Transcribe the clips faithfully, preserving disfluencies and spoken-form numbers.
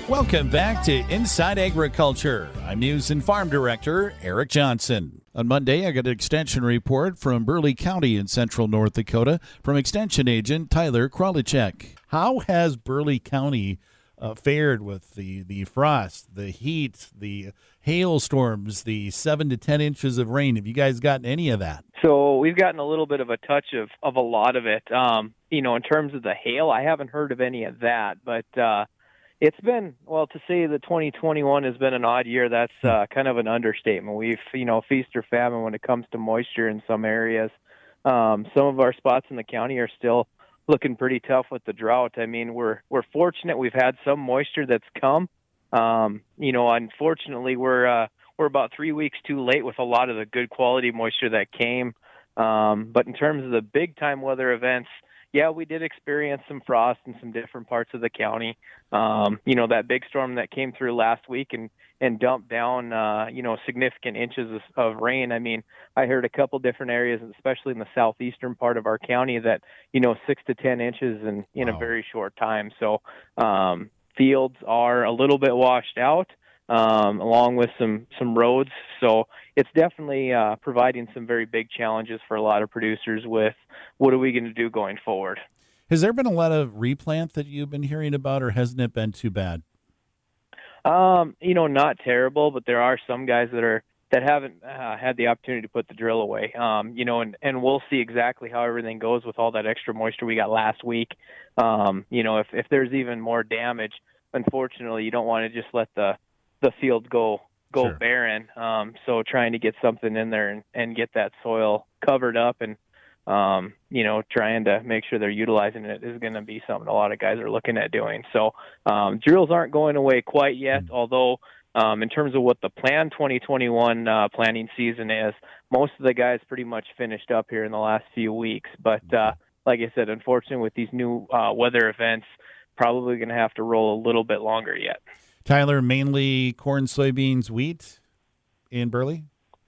Welcome back to Inside Agriculture. I'm News and Farm Director Eric Johnson. On Monday, I got an extension report from Burleigh County in central North Dakota from Extension Agent Tyler Kralichek. How has Burleigh County uh, fared with the, the frost, the heat, the hailstorms, the seven to ten inches of rain? Have you guys gotten any of that? So we've gotten a little bit of a touch of, of a lot of it. Um, you know, in terms of the hail, I haven't heard of any of that, but uh, it's been, well, to say that twenty twenty-one has been an odd year, that's uh, kind of an understatement. We've, you know, feast or famine when it comes to moisture in some areas. Um, some of our spots in the county are still looking pretty tough with the drought. I mean, we're we're fortunate we've had some moisture that's come. Um, you know, unfortunately, we're uh, we're about three weeks too late with a lot of the good quality moisture that came. Um, but in terms of the big time weather events, yeah, we did experience some frost in some different parts of the county. Um, you know, that big storm that came through last week and, and dumped down, uh, you know, significant inches of, of rain. I mean, I heard a couple different areas, especially in the southeastern part of our county, that, you know, six to ten inches in, in wow. a very short time. So um, fields are a little bit washed out, um, along with some, some roads. So it's definitely uh, providing some very big challenges for a lot of producers with what are we going to do going forward. Has there been a lot of replant that you've been hearing about, or hasn't it been too bad? Um, you know, not terrible, but there are some guys that are that haven't uh, had the opportunity to put the drill away. Um, you know, and, and we'll see exactly how everything goes with all that extra moisture we got last week. Um, you know, if, if there's even more damage, unfortunately, you don't want to just let the the field go go sure. barren. Um, so trying to get something in there and, and get that soil covered up and, um, you know, trying to make sure they're utilizing it is going to be something a lot of guys are looking at doing. So um, drills aren't going away quite yet, mm-hmm. although um, in terms of what the planned twenty twenty-one uh, planting season is, most of the guys pretty much finished up here in the last few weeks. But uh, like I said, unfortunately, with these new uh, weather events, probably going to have to roll a little bit longer yet. Tyler, mainly corn, soybeans, wheat in Burleigh?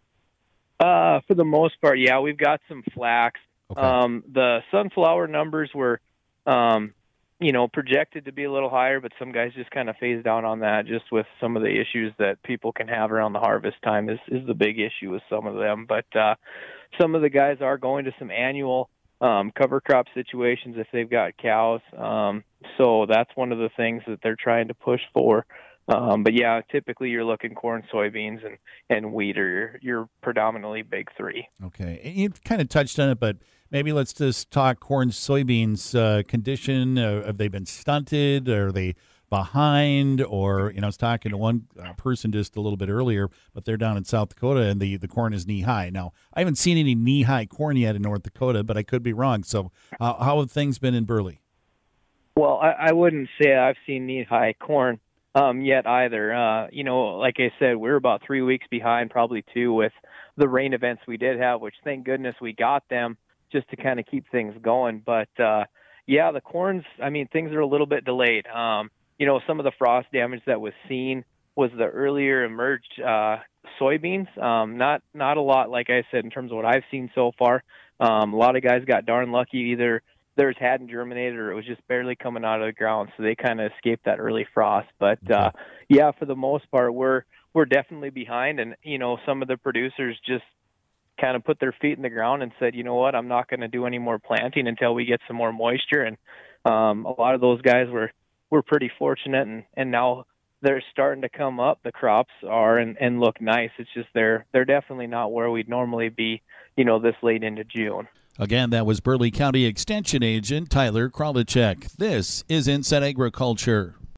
Uh, for the most part, yeah, we've got some flax. Okay. Um, the sunflower numbers were, um, you know, projected to be a little higher, but some guys just kind of phased out on that just with some of the issues that people can have around the harvest time is, is the big issue with some of them. But uh, some of the guys are going to some annual um, cover crop situations if they've got cows. Um, so that's one of the things that they're trying to push for. Um, but yeah, typically you're looking corn, soybeans, and, and wheat are your, your predominantly big three. Okay. You kind of touched on it, but maybe let's just talk corn, soybeans uh, condition. Uh, have they been stunted? Are they behind? Or, you know, I was talking to one uh, person just a little bit earlier, but they're down in South Dakota and the, the corn is knee high. Now, I haven't seen any knee high corn yet in North Dakota, but I could be wrong. So uh, how have things been in Burleigh? Well, I, I wouldn't say I've seen knee high corn. Um, yet either. Uh, you know, like I said, we're about three weeks behind, probably two, with the rain events we did have, which thank goodness we got them just to kind of keep things going. But, uh, yeah, the corns, I mean, things are a little bit delayed. Um, you know, some of the frost damage that was seen was the earlier emerged uh, soybeans. Um, not, not a lot, like I said, in terms of what I've seen so far. Um, a lot of guys got darn lucky either theirs hadn't germinated or it was just barely coming out of the ground, so they kind of escaped that early frost. But uh yeah, for the most part we're we're definitely behind, and you know, some of the producers just kind of put their feet in the ground and said, you know what, I'm not going to do any more planting until we get some more moisture. And um a lot of those guys were were pretty fortunate, and and now they're starting to come up, the crops are, and and look nice. It's just they're they're definitely not where we'd normally be, you know, this late into June. Again, that was Burleigh County Extension Agent Tyler Kralichek. This is Inside Agriculture.